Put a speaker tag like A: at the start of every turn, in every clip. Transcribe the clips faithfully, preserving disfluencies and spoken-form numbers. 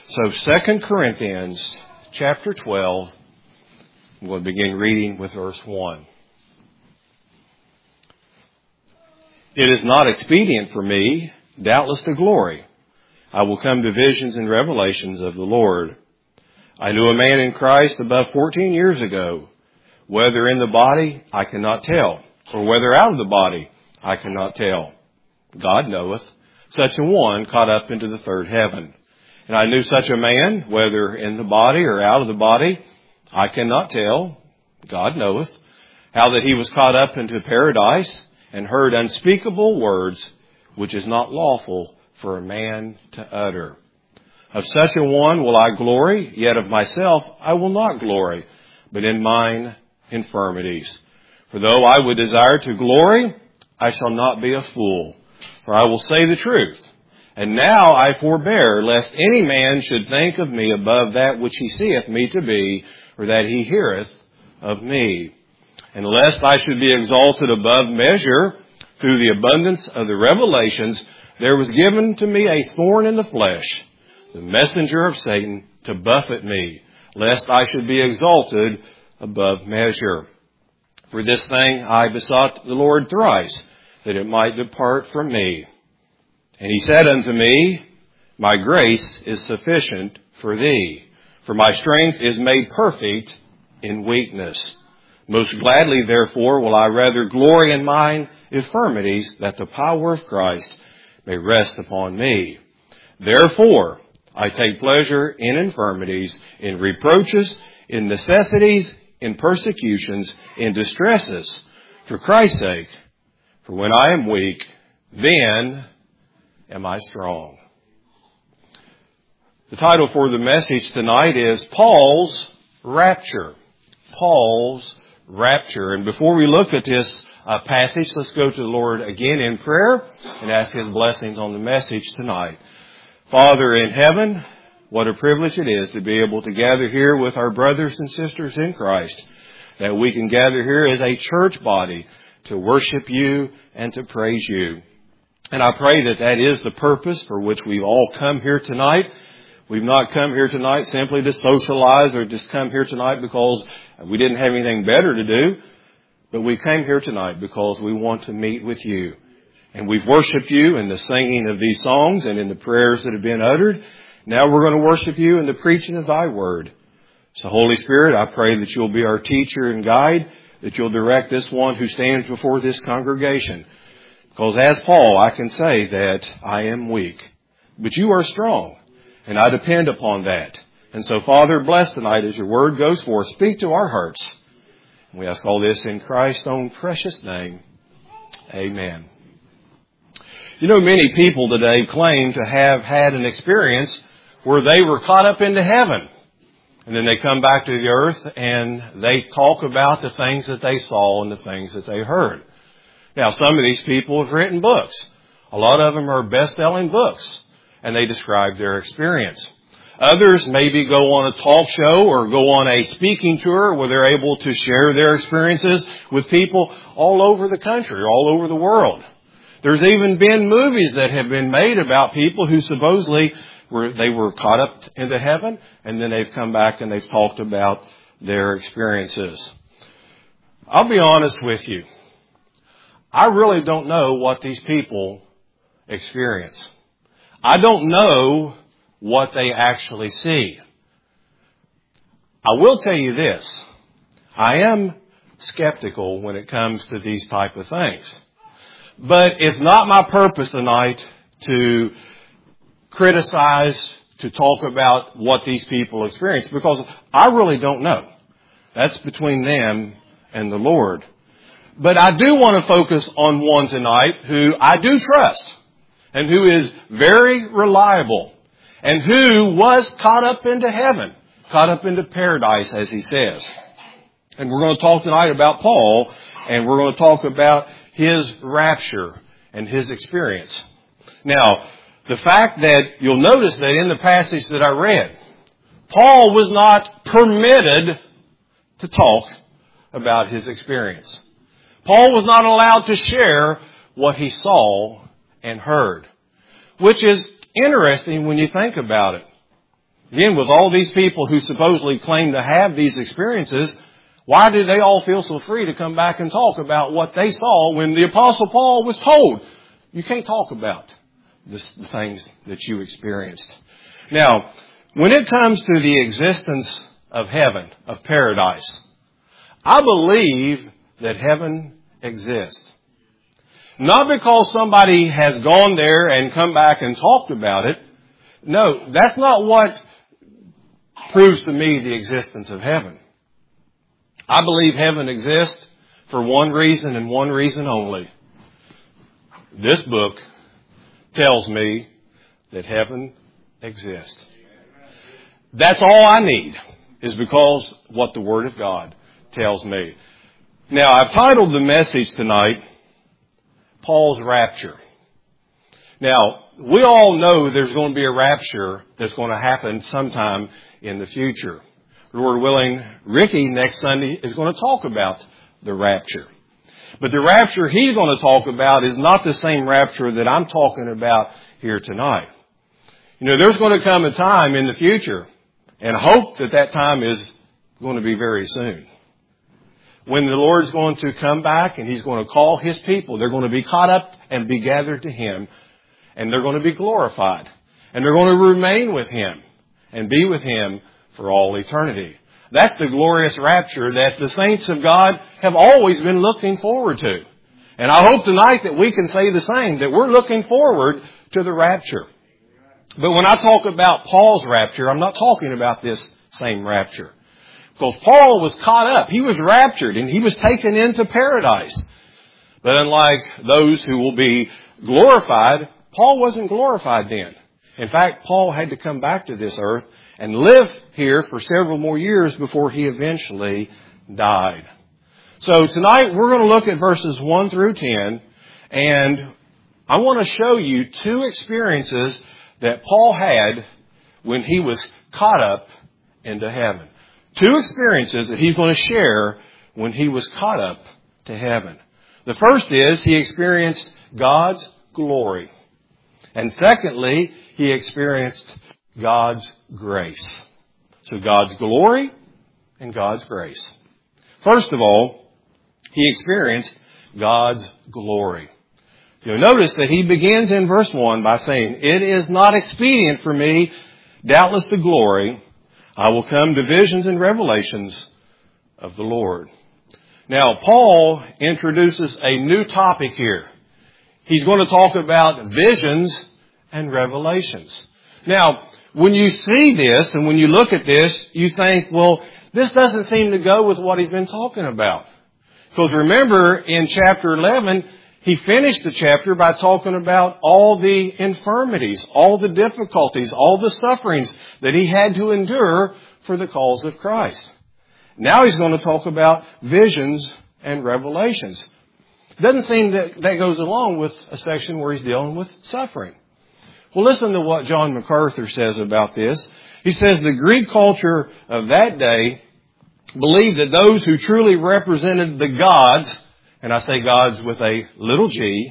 A: So Second Corinthians chapter twelve, we'll begin reading with verse one. It is not expedient for me, doubtless to glory. I will come to visions and revelations of the Lord. I knew a man in Christ above fourteen years ago. Whether in the body, I cannot tell, or whether out of the body, I cannot tell. God knoweth. Such a one caught up into the third heaven. And I knew such a man, whether in the body or out of the body, I cannot tell. God knoweth. How that he was caught up into paradise and heard unspeakable words, which is not lawful for a man to utter. Of such a one will I glory, yet of myself I will not glory, but in mine infirmities. For though I would desire to glory, I shall not be a fool, for I will say the truth. And now I forbear, lest any man should think of me above that which he seeth me to be, or that he heareth of me. And lest I should be exalted above measure through the abundance of the revelations, there was given to me a thorn in the flesh, the messenger of Satan, to buffet me, lest I should be exalted above measure. For this thing I besought the Lord thrice, that it might depart from me. And he said unto me, My grace is sufficient for thee, for my strength is made perfect in weakness. Most gladly, therefore, will I rather glory in mine infirmities, that the power of Christ may rest upon me. Therefore, I take pleasure in infirmities, in reproaches, in necessities, in persecutions, in distresses, for Christ's sake. For when I am weak, then am I strong. The title for the message tonight is Paul's Rapture. Paul's Rapture. And before we look at this uh, passage, let's go to the Lord again in prayer and ask His blessings on the message tonight. Father in heaven, what a privilege it is to be able to gather here with our brothers and sisters in Christ, that we can gather here as a church body to worship you and to praise you. And I pray that that is the purpose for which we've all come here tonight. We've not come here tonight simply to socialize or just come here tonight because we didn't have anything better to do. But we came here tonight because we want to meet with you. And we've worshiped you in the singing of these songs and in the prayers that have been uttered. Now we're going to worship you in the preaching of thy word. So Holy Spirit, I pray that you'll be our teacher and guide, that you'll direct this one who stands before this congregation. Because as Paul, I can say that I am weak, but you are strong, and I depend upon that. And so, Father, bless tonight as your word goes forth. Speak to our hearts. And we ask all this in Christ's own precious name. Amen. You know, many people today claim to have had an experience where they were caught up into heaven. And then they come back to the earth and they talk about the things that they saw and the things that they heard. Now, some of these people have written books. A lot of them are best-selling books, and they describe their experience. Others maybe go on a talk show or go on a speaking tour where they're able to share their experiences with people all over the country, all over the world. There's even been movies that have been made about people who supposedly were, they were caught up into heaven, and then they've come back and they've talked about their experiences. I'll be honest with you. I really don't know what these people experience. I don't know what they actually see. I will tell you this. I am skeptical when it comes to these type of things. But it's not my purpose tonight to criticize, to talk about what these people experience, because I really don't know. That's between them and the Lord. But I do want to focus on one tonight who I do trust and who is very reliable and who was caught up into heaven, caught up into paradise, as he says. And we're going to talk tonight about Paul, and we're going to talk about his rapture and his experience. Now, the fact that you'll notice that in the passage that I read, Paul was not permitted to talk about his experience. Paul was not allowed to share what he saw and heard, which is interesting when you think about it. Again, with all these people who supposedly claim to have these experiences, why do they all feel so free to come back and talk about what they saw when the Apostle Paul was told, you can't talk about this, the things that you experienced? Now, when it comes to the existence of heaven, of paradise, I believe that heaven exists. Not because somebody has gone there and come back and talked about it. No, that's not what proves to me the existence of heaven. I believe heaven exists for one reason and one reason only. This book tells me that heaven exists. That's all I need, is because what the Word of God tells me. Now, I've titled the message tonight, Paul's Rapture. Now, we all know there's going to be a rapture that's going to happen sometime in the future. Lord willing, Ricky next Sunday is going to talk about the rapture. But the rapture he's going to talk about is not the same rapture that I'm talking about here tonight. You know, there's going to come a time in the future, and I hope that that time is going to be very soon, when the Lord's going to come back and He's going to call His people. They're going to be caught up and be gathered to Him, and they're going to be glorified. And they're going to remain with Him and be with Him for all eternity. That's the glorious rapture that the saints of God have always been looking forward to. And I hope tonight that we can say the same, that we're looking forward to the rapture. But when I talk about Paul's rapture, I'm not talking about this same rapture. Because Paul was caught up. He was raptured and he was taken into paradise. But unlike those who will be glorified, Paul wasn't glorified then. In fact, Paul had to come back to this earth and live here for several more years before he eventually died. So tonight we're going to look at verses one through ten, and I want to show you two experiences that Paul had when he was caught up into heaven. Two experiences that he's going to share when he was caught up to heaven. The first is he experienced God's glory. And secondly, he experienced God's grace. So God's glory and God's grace. First of all, he experienced God's glory. You'll notice that he begins in verse one by saying, it is not expedient for me, doubtless the glory, I will come to visions and revelations of the Lord. Now, Paul introduces a new topic here. He's going to talk about visions and revelations. Now, when you see this and when you look at this, you think, well, this doesn't seem to go with what he's been talking about. Because remember, in chapter eleven, he finished the chapter by talking about all the infirmities, all the difficulties, all the sufferings that he had to endure for the cause of Christ. Now he's going to talk about visions and revelations. Doesn't seem that that goes along with a section where he's dealing with suffering. Well, listen to what John MacArthur says about this. He says the Greek culture of that day believed that those who truly represented the gods, and I say gods with a little g,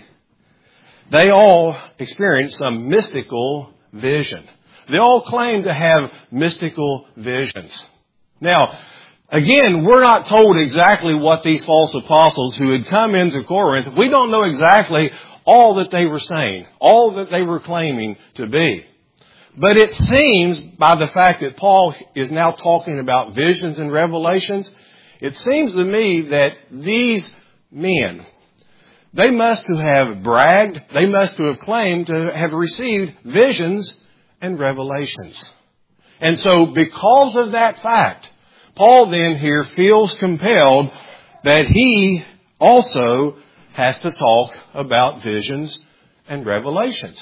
A: they all experienced some mystical vision. They all claimed to have mystical visions. Now, again, we're not told exactly what these false apostles who had come into Corinth, we don't know exactly all that they were saying, all that they were claiming to be. But it seems, by the fact that Paul is now talking about visions and revelations, it seems to me that these men, they must have bragged, they must have claimed to have received visions and revelations. And so because of that fact, Paul then here feels compelled that he also has to talk about visions and revelations.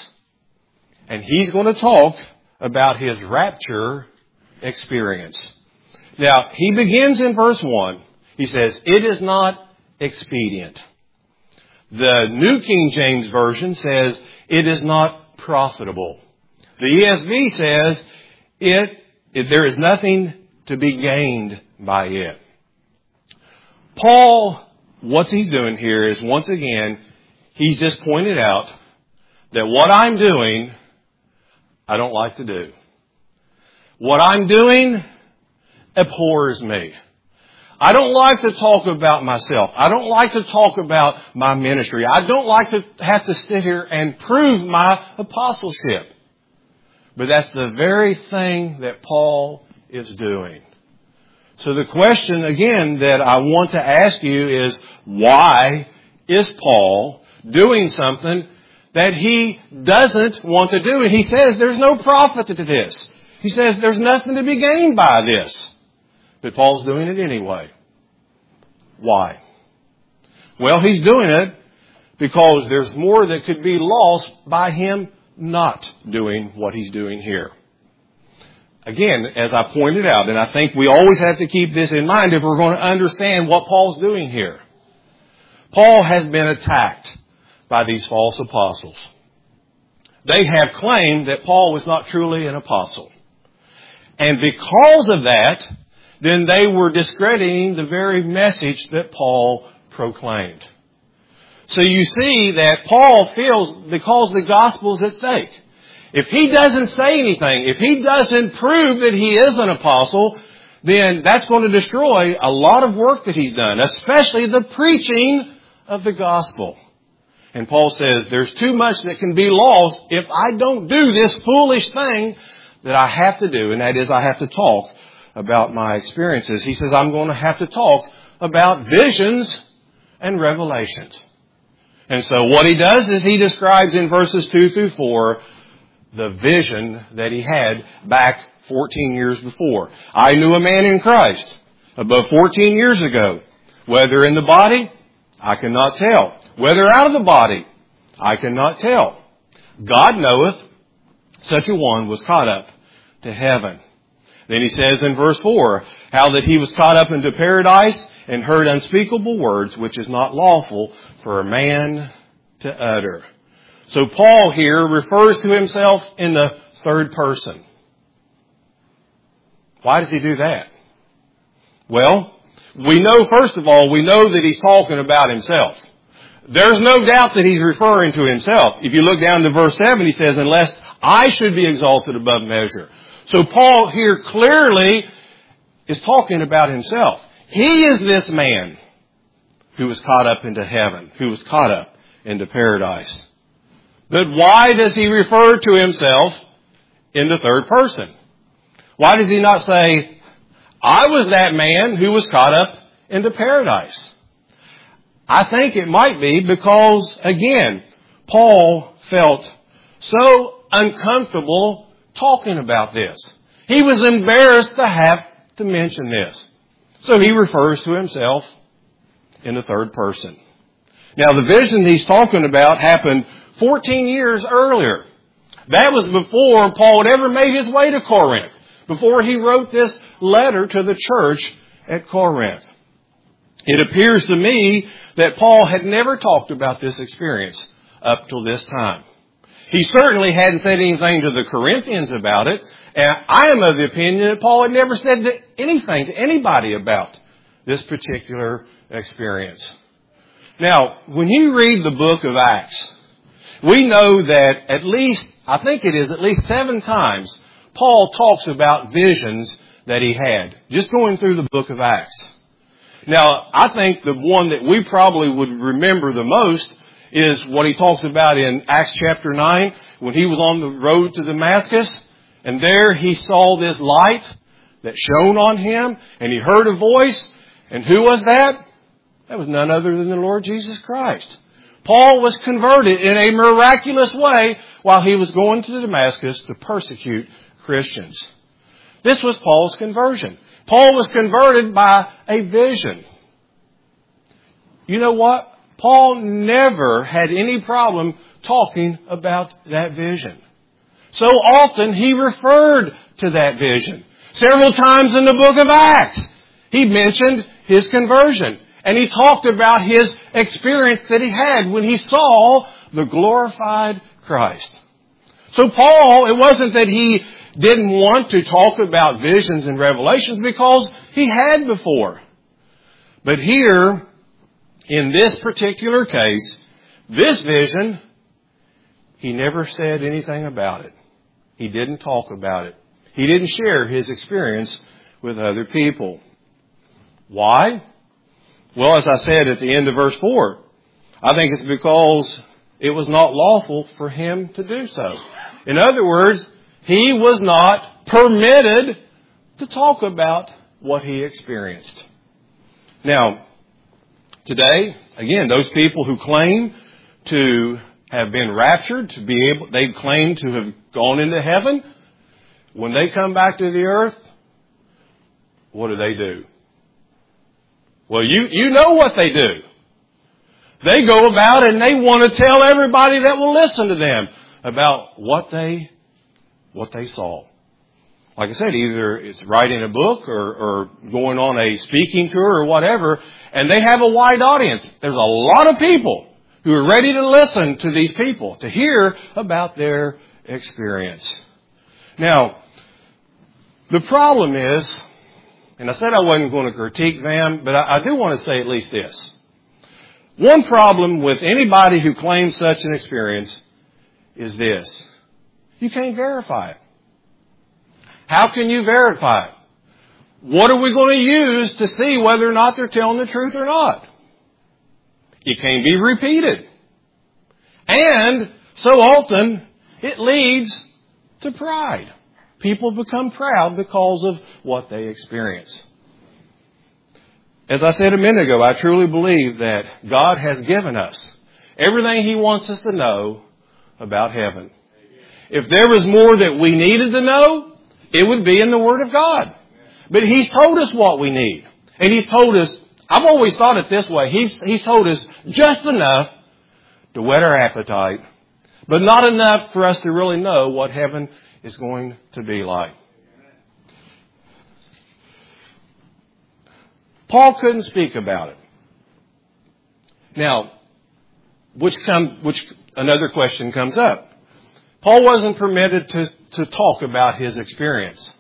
A: And he's going to talk about his rapture experience. Now, he begins in verse one. He says, it is not expedient. The New King James Version says, it is not profitable. The E S V says, it, it there is nothing to be gained by it. Paul, what he's doing here is, once again, he's just pointed out that what I'm doing, I don't like to do. What I'm doing abhors me. I don't like to talk about myself. I don't like to talk about my ministry. I don't like to have to sit here and prove my apostleship. But that's the very thing that Paul is doing. So the question again that I want to ask you is, why is Paul doing something that he doesn't want to do? And he says there's no profit to this. He says there's nothing to be gained by this. But Paul's doing it anyway. Why? Well, he's doing it because there's more that could be lost by him not doing what he's doing here. Again, as I pointed out, and I think we always have to keep this in mind if we're going to understand what Paul's doing here. Paul has been attacked by these false apostles. They have claimed that Paul was not truly an apostle. And because of that, then they were discrediting the very message that Paul proclaimed. So you see that Paul feels because the gospel is at stake. If he doesn't say anything, if he doesn't prove that he is an apostle, then that's going to destroy a lot of work that he's done, especially the preaching of the gospel. And Paul says there's too much that can be lost if I don't do this foolish thing that I have to do, and that is I have to talk about my experiences. He says I'm going to have to talk about visions and revelations. And so what he does is he describes in verses two through four the vision that he had back fourteen years before. I knew a man in Christ above fourteen years ago. Whether in the body, I cannot tell. Whether out of the body, I cannot tell. God knoweth, such a one was caught up to heaven. Then he says in verse four, how that he was caught up into paradise and heard unspeakable words, which is not lawful for a man to utter. So Paul here refers to himself in the third person. Why does he do that? Well, we know, first of all, we know that he's talking about himself. There's no doubt that he's referring to himself. If you look down to verse seven, he says, unless I should be exalted above measure. So Paul here clearly is talking about himself. He is this man who was caught up into heaven, who was caught up into paradise. But why does he refer to himself in the third person? Why does he not say, I was that man who was caught up into paradise? I think it might be because, again, Paul felt so uncomfortable talking about this. He was embarrassed to have to mention this. So he refers to himself in the third person. Now, the vision he's talking about happened fourteen years earlier. That was before Paul had ever made his way to Corinth, before he wrote this letter to the church at Corinth. It appears to me that Paul had never talked about this experience up till this time. He certainly hadn't said anything to the Corinthians about it. And I am of the opinion that Paul had never said anything to anybody about this particular experience. Now, when you read the book of Acts, we know that at least, I think it is at least seven times, Paul talks about visions that he had, just going through the book of Acts. Now, I think the one that we probably would remember the most is what he talks about in Acts chapter nine, when he was on the road to Damascus, and there he saw this light that shone on him, and he heard a voice, and who was that? That was none other than the Lord Jesus Christ. Paul was converted in a miraculous way while he was going to Damascus to persecute Christians. This was Paul's conversion. Paul was converted by a vision. You know what? Paul never had any problem talking about that vision. So often he referred to that vision. Several times in the book of Acts, he mentioned his conversion. And he talked about his experience that he had when he saw the glorified Christ. So Paul, it wasn't that he didn't want to talk about visions and revelations, because he had before. But here, in this particular case, this vision, he never said anything about it. He didn't talk about it. He didn't share his experience with other people. Why? Well, as I said at the end of verse four, I think it's because it was not lawful for him to do so. In other words, he was not permitted to talk about what he experienced. Now, today, again, those people who claim to have been raptured, to be able, they claim to have gone into heaven, when they come back to the earth, what do they do? Well, you, you know what they do. They go about and they want to tell everybody that will listen to them about what they, what they saw. Like I said, either it's writing a book or, or going on a speaking tour or whatever, and they have a wide audience. There's a lot of people who are ready to listen to these people, to hear about their experience. Now, the problem is, and I said I wasn't going to critique them, but I, I do want to say at least this. One problem with anybody who claims such an experience is this. You can't verify it. How can you verify it? What are we going to use to see whether or not they're telling the truth or not? It can't be repeated. And so often it leads to pride. People become proud because of what they experience. As I said a minute ago, I truly believe that God has given us everything He wants us to know about heaven. If there was more that we needed to know, it would be in the Word of God. But He's told us what we need. And He's told us, I've always thought it this way, He's, he's told us just enough to whet our appetite, but not enough for us to really know what heaven is going to be like. Paul couldn't speak about it. Now, which come, which another question comes up. Paul wasn't permitted to, to talk about his experience.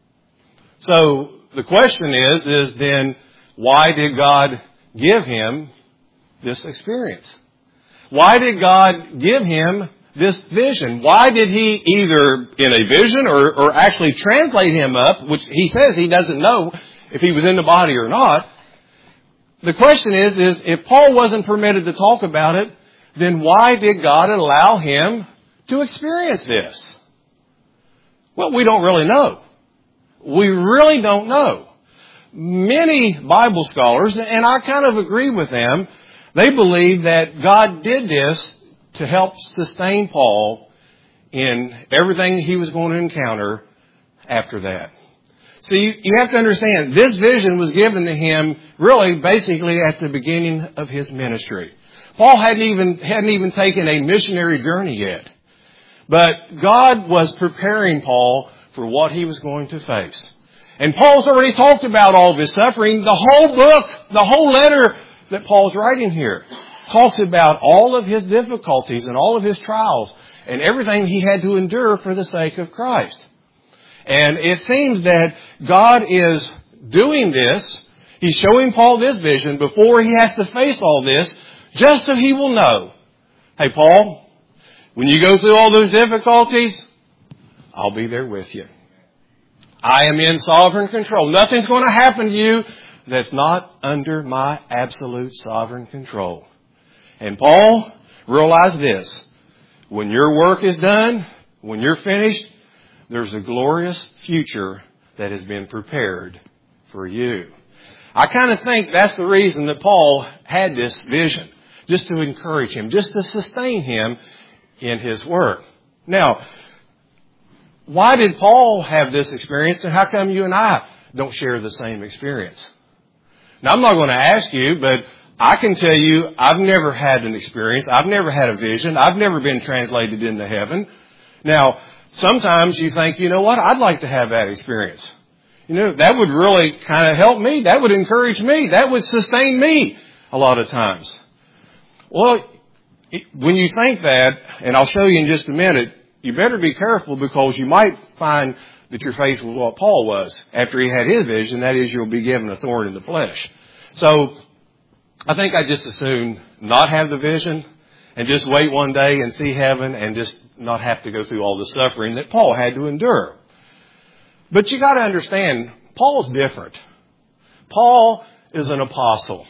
A: So the question is, is then why did God give him this experience? Why did God give him this vision? Why did He either in a vision or, or actually translate him up, which he says he doesn't know if he was in the body or not? The question is, is if Paul wasn't permitted to talk about it, then why did God allow him to experience this? Well, we don't really know. We really don't know. Many Bible scholars, and I kind of agree with them, they believe that God did this to help sustain Paul in everything he was going to encounter after that. So you, you have to understand, this vision was given to him really basically at the beginning of his ministry. Paul hadn't even, hadn't even taken a missionary journey yet. But God was preparing Paul for what he was going to face. And Paul's already talked about all of his suffering. The whole book, the whole letter that Paul's writing here talks about all of his difficulties and all of his trials and everything he had to endure for the sake of Christ. And it seems that God is doing this. He's showing Paul this vision before he has to face all this, just so he will know, hey, Paul, when you go through all those difficulties, I'll be there with you. I am in sovereign control. Nothing's going to happen to you that's not under my absolute sovereign control. And Paul, realize this. When your work is done, when you're finished, there's a glorious future that has been prepared for you. I kind of think that's the reason that Paul had this vision. Just to encourage him, just to sustain him in his work. Now, why did Paul have this experience, and how come you and I don't share the same experience? Now, I'm not going to ask you, but I can tell you I've never had an experience. I've never had a vision. I've never been translated into heaven. Now, sometimes you think, you know what, I'd like to have that experience. You know, that would really kind of help me. That would encourage me. That would sustain me a lot of times. Well, when you think that, and I'll show you in just a minute, you better be careful because you might find that you're faced with what Paul was after he had his vision. That is, you'll be given a thorn in the flesh. So I think I just as soon not have the vision and just wait one day and see heaven and just not have to go through all the suffering that Paul had to endure. But you got to understand, Paul's different. Paul is an apostle.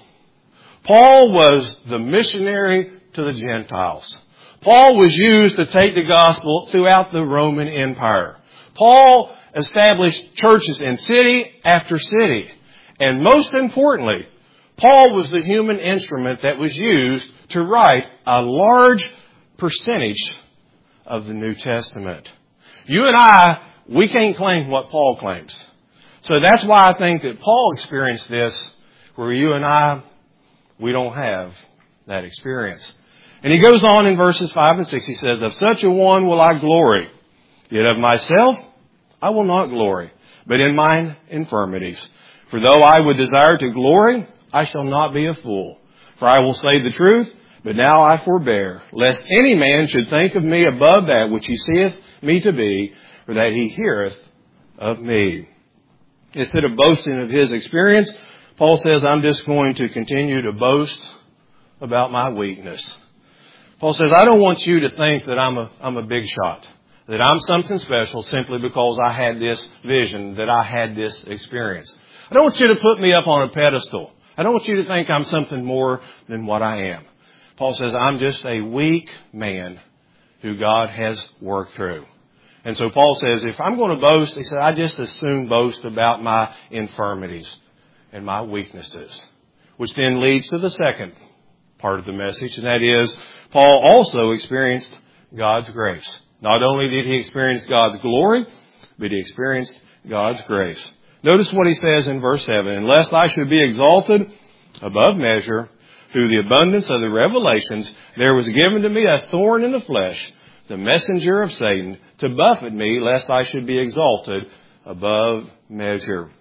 A: Paul was the missionary to the Gentiles. Paul was used to take the gospel throughout the Roman Empire. Paul established churches in city after city. And most importantly, Paul was the human instrument that was used to write a large percentage of the New Testament. You and I, we can't claim what Paul claims. So that's why I think that Paul experienced this, where you and I, we don't have that experience. And he goes on in verses five and six, he says, "Of such a one will I glory, yet of myself I will not glory, but in mine infirmities. For though I would desire to glory, I shall not be a fool. For I will say the truth, but now I forbear, lest any man should think of me above that which he seeth me to be, or that he heareth of me." Instead of boasting of his experience, Paul says, I'm just going to continue to boast about my weakness. Paul says, I don't want you to think that I'm a, I'm a big shot, that I'm something special simply because I had this vision, that I had this experience. I don't want you to put me up on a pedestal. I don't want you to think I'm something more than what I am. Paul says, I'm just a weak man who God has worked through. And so Paul says, if I'm going to boast, he said, I just as soon boast about my infirmities and my weaknesses. Which then leads to the second part of the message, and that is, Paul also experienced God's grace. Not only did he experience God's glory, but he experienced God's grace. Notice what he says in verse seven, "And lest I should be exalted above measure through the abundance of the revelations, there was given to me a thorn in the flesh, the messenger of Satan, to buffet me, lest I should be exalted above measure."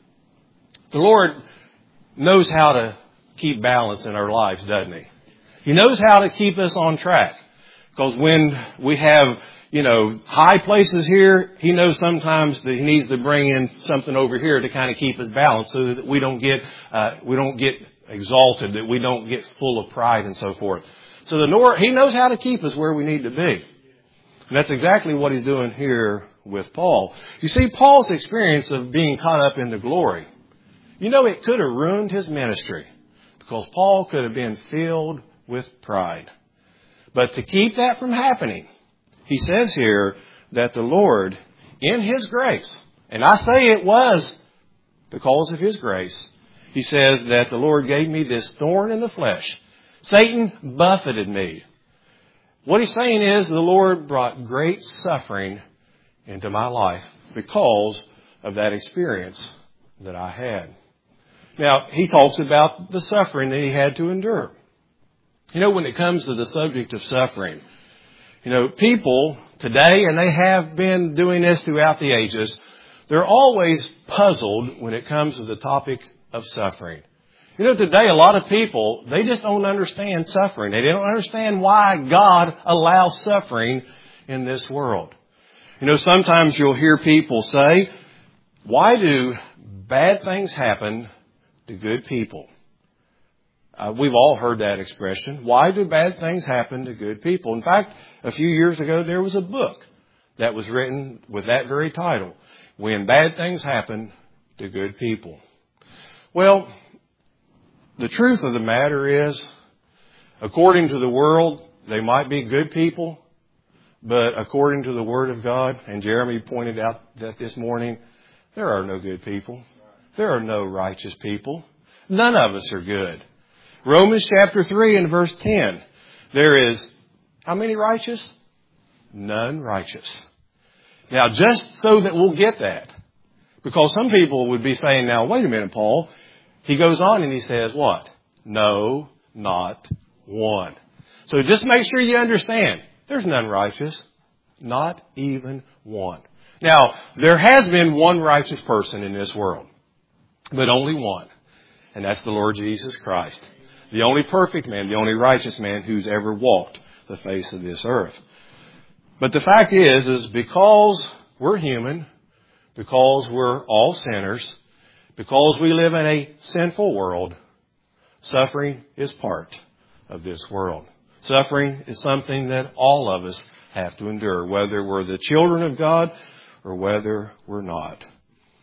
A: The Lord knows how to keep balance in our lives, doesn't he? He knows how to keep us on track. Because when we have, you know, high places here, he knows sometimes that he needs to bring in something over here to kind of keep us balanced so that we don't get, uh, we don't get exalted, that we don't get full of pride and so forth. So the Lord, he knows how to keep us where we need to be. And that's exactly what he's doing here with Paul. You see, Paul's experience of being caught up in the glory, you know, it could have ruined his ministry because Paul could have been filled with pride. But to keep that from happening, he says here that the Lord, in his grace, and I say it was because of his grace, he says that the Lord gave me this thorn in the flesh. Satan buffeted me. What he's saying is the Lord brought great suffering into my life because of that experience that I had. Now, he talks about the suffering that he had to endure. You know, when it comes to the subject of suffering, you know, people today, and they have been doing this throughout the ages, they're always puzzled when it comes to the topic of suffering. You know, today a lot of people, they just don't understand suffering. They don't understand why God allows suffering in this world. You know, sometimes you'll hear people say, why do bad things happen to good people? Uh, we've all heard that expression. Why do bad things happen to good people? In fact, a few years ago, there was a book that was written with that very title, When Bad Things Happen to Good People. Well, the truth of the matter is, according to the world, they might be good people, but according to the Word of God, and Jeremy pointed out that this morning, there are no good people. There are no righteous people. None of us are good. Romans chapter three and verse ten, there is, how many righteous? None righteous. Now, just so that we'll get that, because some people would be saying, now, wait a minute, Paul. He goes on and he says, what? No, not one. So just make sure you understand, there's none righteous. Not even one. Now, there has been one righteous person in this world, but only one. And that's the Lord Jesus Christ. The only perfect man, the only righteous man who's ever walked the face of this earth. But the fact is, is because we're human, because we're all sinners, because we live in a sinful world, suffering is part of this world. Suffering is something that all of us have to endure, whether we're the children of God or whether we're not.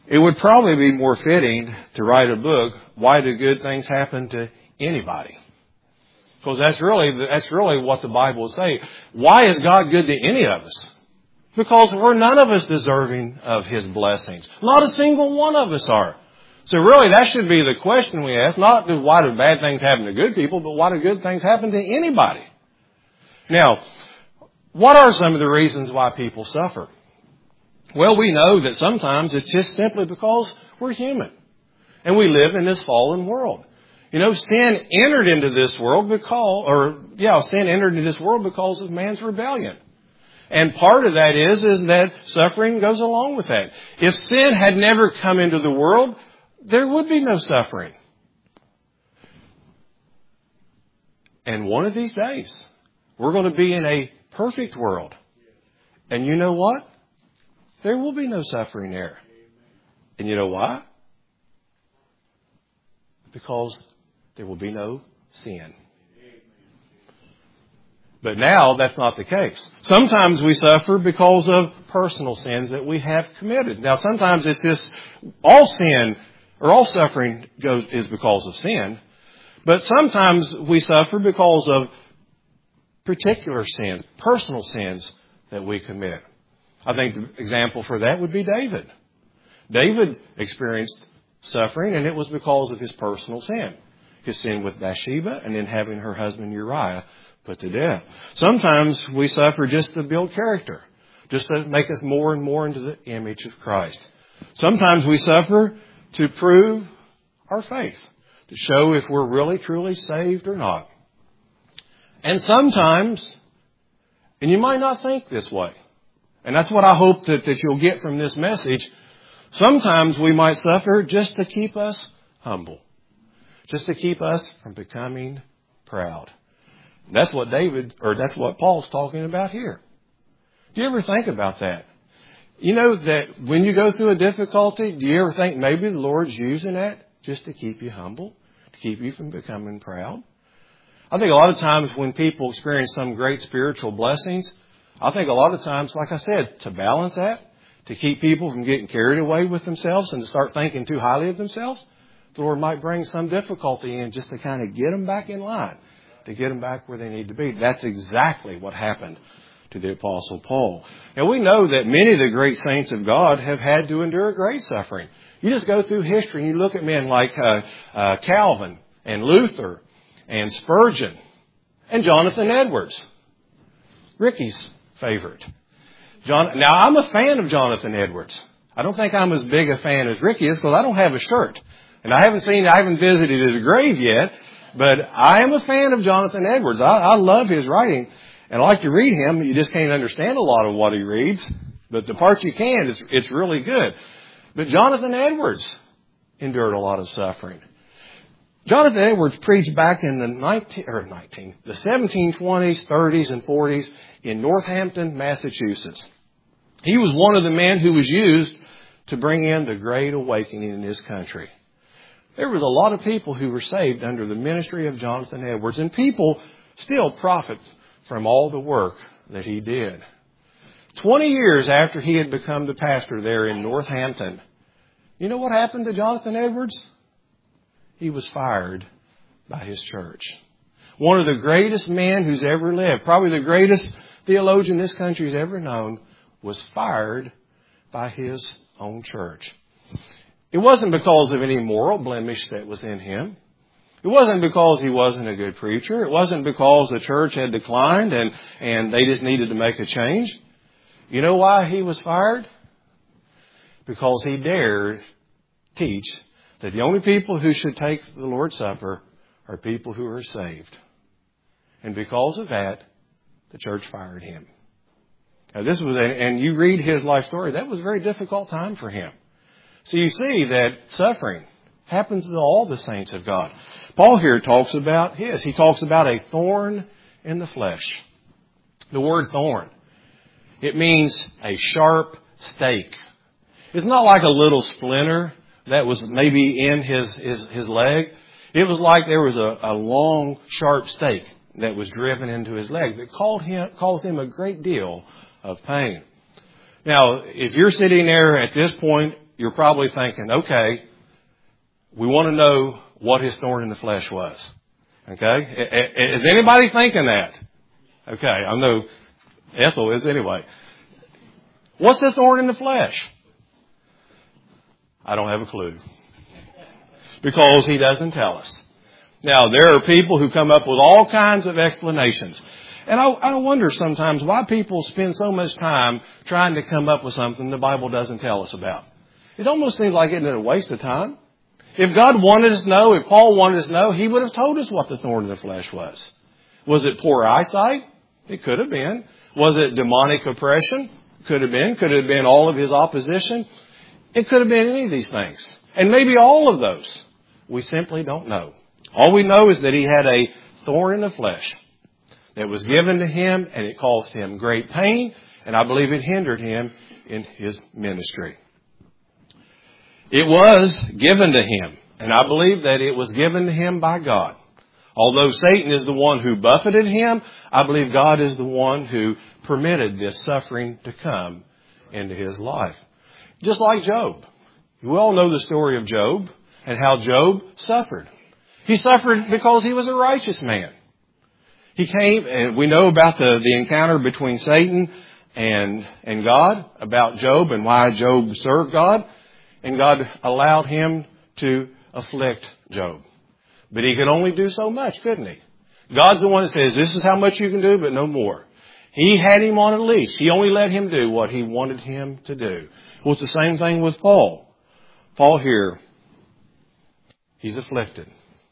A: It would probably be more fitting to write a book, Why Do Good Things Happen to Anybody? Because that's really, that's really what the Bible will say. Why is God good to any of us? Because we're none of us deserving of His blessings. Not a single one of us are. So really that should be the question we ask. Not why do bad things happen to good people, but why do good things happen to anybody? Now, what are some of the reasons why people suffer? Well, we know that sometimes it's just simply because we're human. And we live in this fallen world. You know, sin entered into this world because, or, yeah, sin entered into this world because of man's rebellion. And part of that is, is that suffering goes along with that. If sin had never come into the world, there would be no suffering. And one of these days, we're going to be in a perfect world. And you know what? There will be no suffering there. And you know why? Because there will be no sin. But now that's not the case. Sometimes we suffer because of personal sins that we have committed. Now sometimes it's just all sin or all suffering goes is because of sin. But sometimes we suffer because of particular sins, personal sins that we commit. I think the example for that would be David. David experienced suffering, and it was because of his personal sin. His sin with Bathsheba, and then having her husband Uriah put to death. Sometimes we suffer just to build character, just to make us more and more into the image of Christ. Sometimes we suffer to prove our faith, to show if we're really, truly saved or not. And sometimes, and you might not think this way, and that's what I hope that, that you'll get from this message, sometimes we might suffer just to keep us humble, just to keep us from becoming proud. That's what David, or that's what Paul's talking about here. Do you ever think about that? You know that when you go through a difficulty, do you ever think maybe the Lord's using that just to keep you humble, to keep you from becoming proud? I think a lot of times when people experience some great spiritual blessings, I think a lot of times, like I said, to balance that, to keep people from getting carried away with themselves and to start thinking too highly of themselves, the Lord might bring some difficulty in just to kind of get them back in line, to get them back where they need to be. That's exactly what happened to the Apostle Paul. And we know that many of the great saints of God have had to endure great suffering. You just go through history and you look at men like uh, uh, Calvin and Luther and Spurgeon and Jonathan Edwards, Ricky's favorite. John, now, I'm a fan of Jonathan Edwards. I don't think I'm as big a fan as Ricky is because I don't have a shirt. And I haven't seen, I haven't visited his grave yet, but I am a fan of Jonathan Edwards. I, I love his writing, and I like to read him. You just can't understand a lot of what he reads, but the parts you can, it's, it's really good. But Jonathan Edwards endured a lot of suffering. Jonathan Edwards preached back in the nineteen, or nineteen, the seventeen twenties, thirties, and forties in Northampton, Massachusetts. He was one of the men who was used to bring in the Great Awakening in this country. There was a lot of people who were saved under the ministry of Jonathan Edwards, and people still profit from all the work that he did. Twenty years after he had become the pastor there in Northampton, you know what happened to Jonathan Edwards? He was fired by his church. One of the greatest men who's ever lived, probably the greatest theologian this country's ever known, was fired by his own church. It wasn't because of any moral blemish that was in him. It wasn't because he wasn't a good preacher. It wasn't because the church had declined and, and they just needed to make a change. You know why he was fired? Because he dared teach that the only people who should take the Lord's Supper are people who are saved. And because of that, the church fired him. Now this was, and you read his life story, that was a very difficult time for him. So you see that suffering happens to all the saints of God. Paul here talks about his. He talks about a thorn in the flesh. The word thorn, it means a sharp stake. It's not like a little splinter that was maybe in his, his, his leg. It was like there was a, a long, sharp stake that was driven into his leg that caused him, caused him a great deal of pain. Now, if you're sitting there at this point you're probably thinking, okay, we want to know what his thorn in the flesh was. Okay? Is anybody thinking that? Okay, I know Ethel is anyway. What's the thorn in the flesh? I don't have a clue. Because he doesn't tell us. Now, there are people who come up with all kinds of explanations. And I, I wonder sometimes why people spend so much time trying to come up with something the Bible doesn't tell us about. It almost seems like isn't it a waste of time? If God wanted us to know, if Paul wanted us to know, he would have told us what the thorn in the flesh was. Was it poor eyesight? It could have been. Was it demonic oppression? Could have been. Could have been all of his opposition. It could have been any of these things. And maybe all of those. We simply don't know. All we know is that he had a thorn in the flesh that was given to him, and it caused him great pain, and I believe it hindered him in his ministry. It was given to him, and I believe that it was given to him by God. Although Satan is the one who buffeted him, I believe God is the one who permitted this suffering to come into his life. Just like Job. You all know the story of Job and how Job suffered. He suffered because he was a righteous man. He came, and we know about the, the encounter between Satan and, and God, about Job and why Job served God. And God allowed him to afflict Job. But he could only do so much, couldn't he? God's the one that says, this is how much you can do, but no more. He had him on a leash. He only let him do what he wanted him to do. Well, it's the same thing with Paul. Paul here, he's afflicted.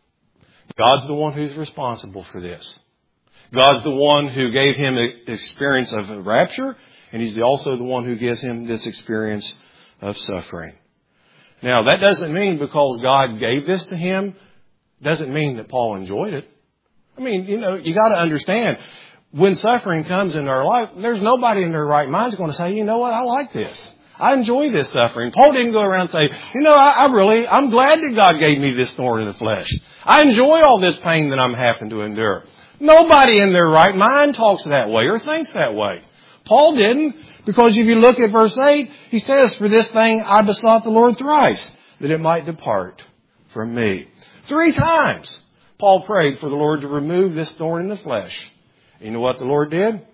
A: God's the one who's responsible for this. God's the one who gave him an experience of a rapture, and he's also the one who gives him this experience of suffering. Now, that doesn't mean because God gave this to him, doesn't mean that Paul enjoyed it. I mean, you know, you got to understand, when suffering comes in our life, there's nobody in their right mind is going to say, you know what, I like this. I enjoy this suffering. Paul didn't go around and say, you know, I, I really, I'm glad that God gave me this thorn in the flesh. I enjoy all this pain that I'm having to endure. Nobody in their right mind talks that way or thinks that way. Paul didn't, because if you look at verse eight, he says, for this thing I besought the Lord thrice, that it might depart from me. Three times Paul prayed for the Lord to remove this thorn in the flesh. And you know what the Lord did?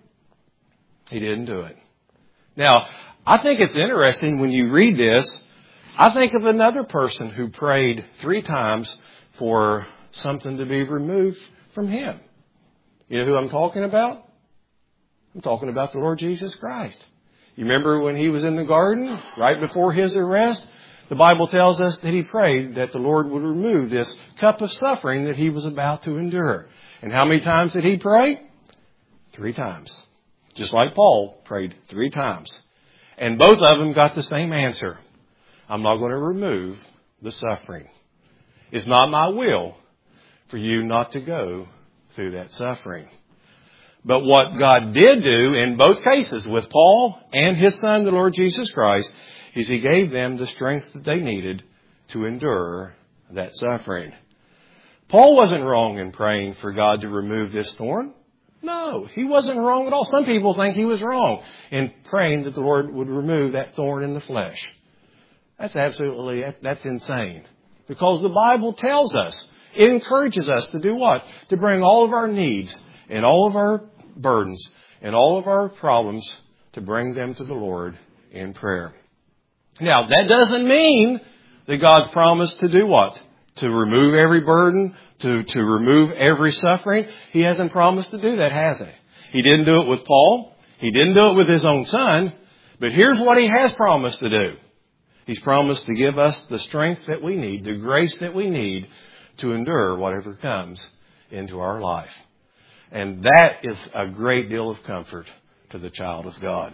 A: He didn't do it. Now, I think it's interesting when you read this, I think of another person who prayed three times for something to be removed from him. You know who I'm talking about? I'm talking about the Lord Jesus Christ. You remember when he was in the garden, right before his arrest? The Bible tells us that he prayed that the Lord would remove this cup of suffering that he was about to endure. And how many times did he pray? Three times. Just like Paul prayed three times. And both of them got the same answer. I'm not going to remove the suffering. It's not my will for you not to go through that suffering. But what God did do in both cases with Paul and his son, the Lord Jesus Christ, is he gave them the strength that they needed to endure that suffering. Paul wasn't wrong in praying for God to remove this thorn. No, he wasn't wrong at all. Some people think he was wrong in praying that the Lord would remove that thorn in the flesh. That's absolutely, that's insane. Because the Bible tells us, it encourages us to do what? To bring all of our needs and all of our burdens and all of our problems, to bring them to the Lord in prayer. Now, that doesn't mean that God's promised to do what? To remove every burden, to, to remove every suffering. He hasn't promised to do that, has he? He didn't do it with Paul. He didn't do it with his own son. But here's what he has promised to do. He's promised to give us the strength that we need, the grace that we need to endure whatever comes into our life. And that is a great deal of comfort to the child of God.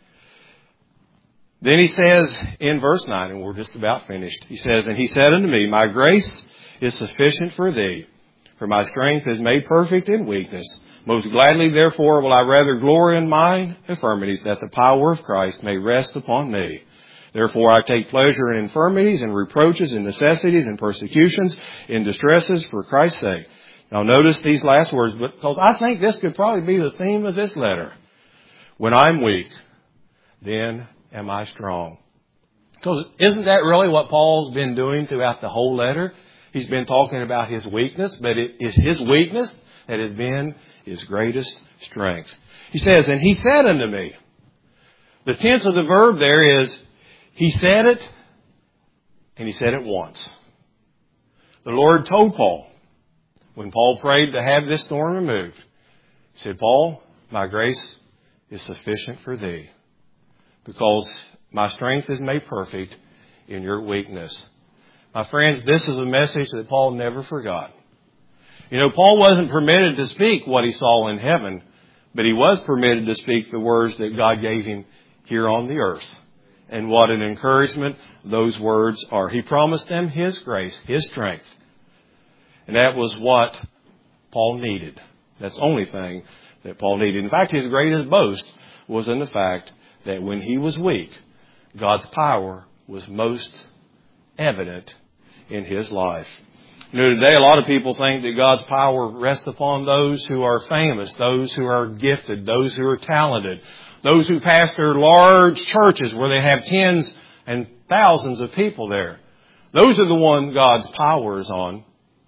A: Then he says in verse nine, and we're just about finished, he says, and he said unto me, my grace is sufficient for thee, for my strength is made perfect in weakness. Most gladly, therefore, will I rather glory in my infirmities, that the power of Christ may rest upon me. Therefore, I take pleasure in infirmities and reproaches and necessities and persecutions, in distresses for Christ's sake. Now, notice these last words, because I think this could probably be the theme of this letter. When I'm weak, then am I strong. Because isn't that really what Paul's been doing throughout the whole letter? He's been talking about his weakness, but it is his weakness that has been his greatest strength. He says, and he said unto me. The tense of the verb there is, he said it, and he said it once. The Lord told Paul, when Paul prayed to have this thorn removed, he said, Paul, my grace is sufficient for thee, because my strength is made perfect in your weakness. My friends, this is a message that Paul never forgot. You know, Paul wasn't permitted to speak what he saw in heaven, but he was permitted to speak the words that God gave him here on the earth. And what an encouragement those words are. He promised them his grace, his strength. And that was what Paul needed. That's the only thing that Paul needed. In fact, his greatest boast was in the fact that when he was weak, God's power was most evident in his life. You know, today a lot of people think that God's power rests upon those who are famous, those who are gifted, those who are talented, those who pastor large churches where they have tens and thousands of people there. Those are the ones God's power is on.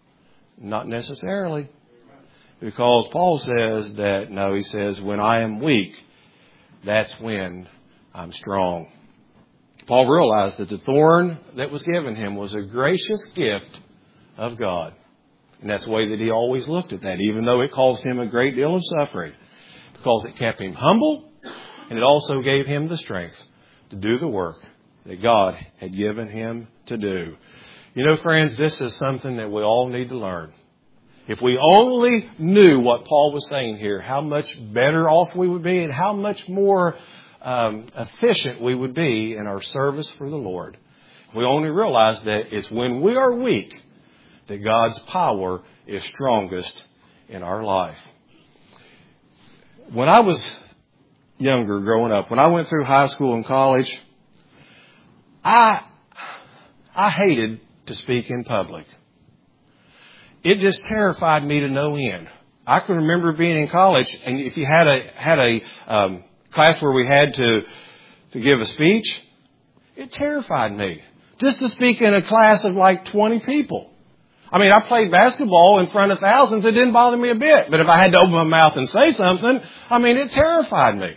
A: Not necessarily. Because Paul says that, no, he says, when I am weak, that's when I'm strong. Paul realized that the thorn that was given him was a gracious gift of God. And that's the way that he always looked at that, even though it caused him a great deal of suffering. Because it kept him humble, and it also gave him the strength to do the work that God had given him to do. You know, friends, this is something that we all need to learn. If we only knew what Paul was saying here, how much better off we would be and how much more um, efficient we would be in our service for the Lord. We only realize that it's when we are weak that God's power is strongest in our life. When I was younger, growing up, when I went through high school and college, I I hated to speak in public. It just terrified me to no end. I can remember being in college, and if you had a had a um, class where we had to to give a speech, it terrified me just to speak in a class of like twenty people. I mean, I played basketball in front of thousands. It didn't bother me a bit. But if I had to open my mouth and say something, I mean, it terrified me.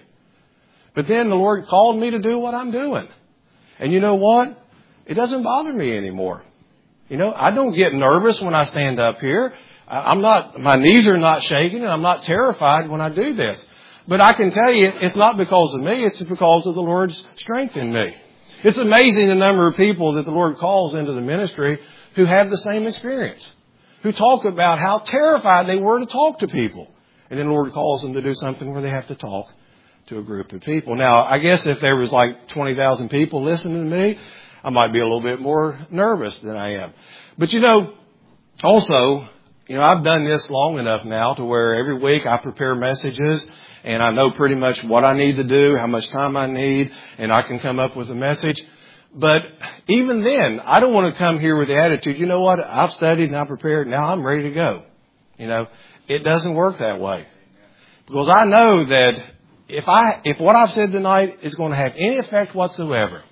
A: But then the Lord called me to do what I'm doing. And you know what? It doesn't bother me anymore. You know, I don't get nervous when I stand up here. I'm not, my knees are not shaking, and I'm not terrified when I do this. But I can tell you, it's not because of me. It's because of the Lord's strength in me. It's amazing the number of people that the Lord calls into the ministry who have the same experience, who talk about how terrified they were to talk to people. And then the Lord calls them to do something where they have to talk to a group of people. Now, I guess if there was like twenty thousand people listening to me, I might be a little bit more nervous than I am. But you know, also, you know, I've done this long enough now to where every week I prepare messages and I know pretty much what I need to do, how much time I need, and I can come up with a message. But even then, I don't want to come here with the attitude, you know what, I've studied and I've prepared, now I'm ready to go. You know, it doesn't work that way. Because I know that if I, if what I've said tonight is going to have any effect whatsoever,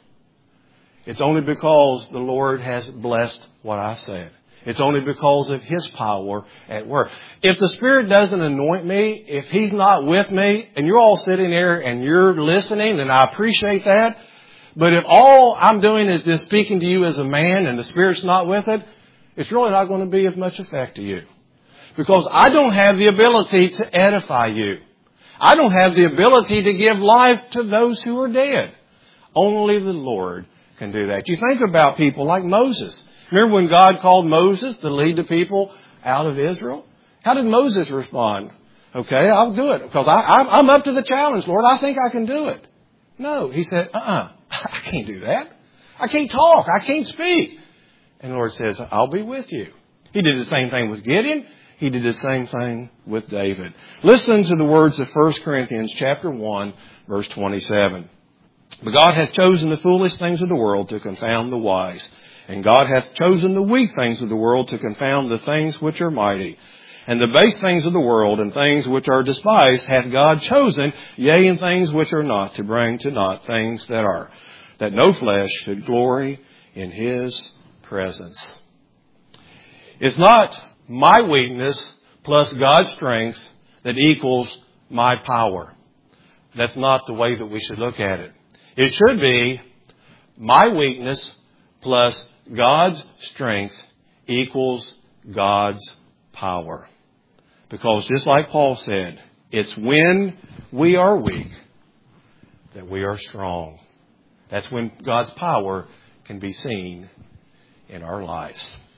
A: it's only because the Lord has blessed what I said. It's only because of His power at work. If the Spirit doesn't anoint me, if He's not with me, and you're all sitting there and you're listening, and I appreciate that, but if all I'm doing is just speaking to you as a man and the Spirit's not with it, it's really not going to be of much effect to you. Because I don't have the ability to edify you. I don't have the ability to give life to those who are dead. Only the Lord can do that. You think about people like Moses. Remember when God called Moses to lead the people out of Israel? How did Moses respond? Okay, I'll do it because I, I'm, I'm up to the challenge, Lord. I think I can do it. No, he said, uh-uh, I can't do that. I can't talk. I can't speak. And the Lord says, I'll be with you. He did the same thing with Gideon. He did the same thing with David. Listen to the words of First Corinthians chapter one, verse twenty-seven. But God hath chosen the foolish things of the world to confound the wise. And God hath chosen the weak things of the world to confound the things which are mighty. And the base things of the world and things which are despised hath God chosen, yea, and things which are not, to bring to naught things that are. that no flesh should glory in His presence. It's not my weakness plus God's strength that equals my power. That's not the way that we should look at it. It should be my weakness plus God's strength equals God's power. Because just like Paul said, it's when we are weak that we are strong. That's when God's power can be seen in our lives.